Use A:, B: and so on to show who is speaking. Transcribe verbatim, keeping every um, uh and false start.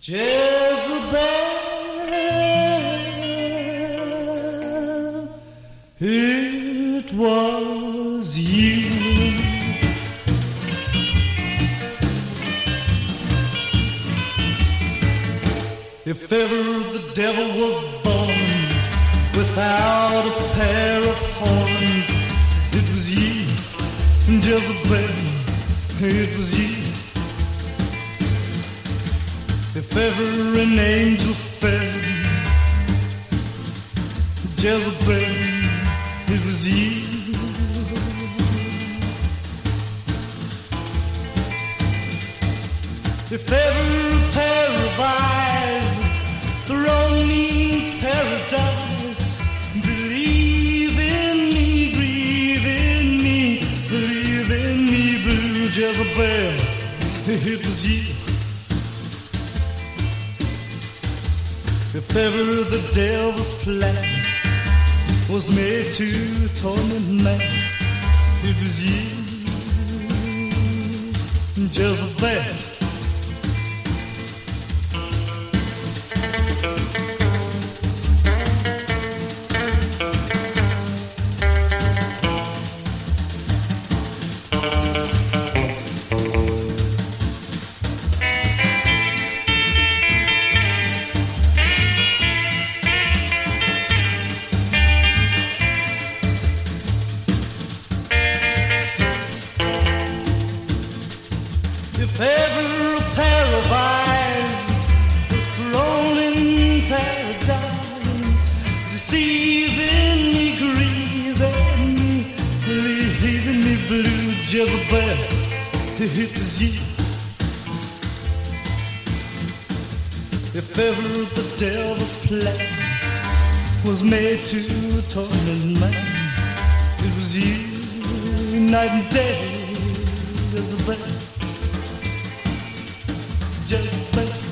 A: Jezebel, it was you. If ever the devil was born without a pair of horns, it was you, Jezebel, it was you. If ever an angel fell, Jezebel, it was you. If ever a pair of eyes, throne means paradise. Believe in me, breathe in me, believe in me, blue Jezebel, it was you. If ever the devil's plan was made to torment man, it was you, Jezebel. If ever a pair of eyes was thrown in paradise, deceiving me, grieving me, leaving me blue, Jezebel, it was you. If ever the devil's plan was made to torment man, it was you, night and day, Jezebel. Just